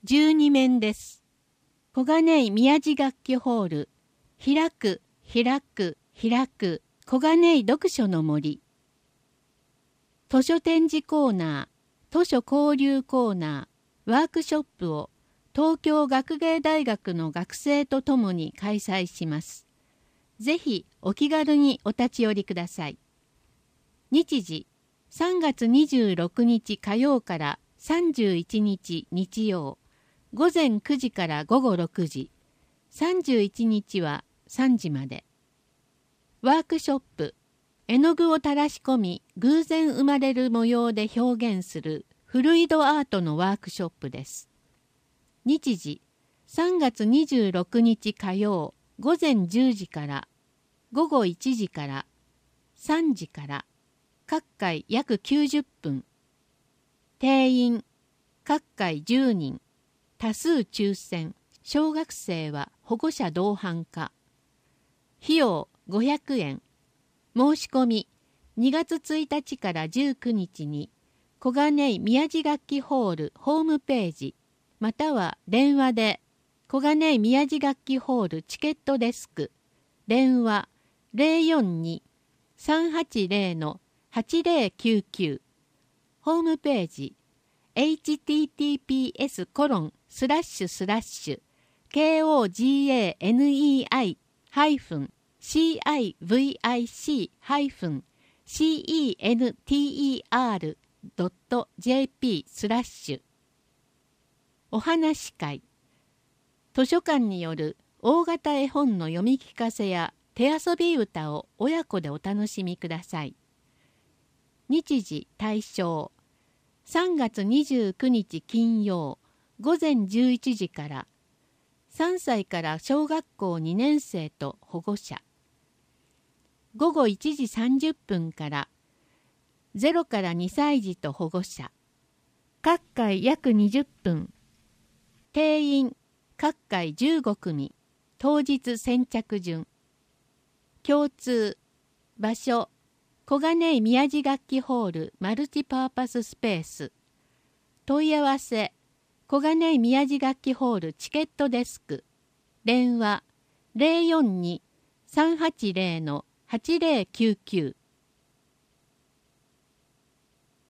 12面です。小金井宮地楽器ホール、開く、開く、開く、小金井読書の森。図書展示コーナー、図書交流コーナー、ワークショップを東京学芸大学の学生とともに開催します。ぜひお気軽にお立ち寄りください。日時、3月26日火曜から31日日曜、午前9時から午後6時、31日は3時まで。ワークショップ、絵の具を垂らし込み、偶然生まれる模様で表現するフルイドアートのワークショップです。日時、3月26日火曜、午前10時から午後1時から3時から、各回約90分。定員、各回10人。多数抽選、小学生は保護者同伴可。費用500円。申し込み2月1日から19日に小金井宮地楽器ホールホームページまたは電話で小金井宮地楽器ホールチケットデスク電話 042-380-8099 ホームページhttps://KOGANEI-civic-center.jp/ お話し会図書館による大型絵本の読み聞かせや手遊び歌を親子でお楽しみください。日時対象3月29日金曜午前11時から3歳から小学校2年生と保護者午後1時30分から0から2歳児と保護者各回約20分定員各回15組当日先着順共通場所小金井宮地楽器ホールマルチパーパススペース問い合わせ小金井宮地楽器ホールチケットデスク電話 042-380-8099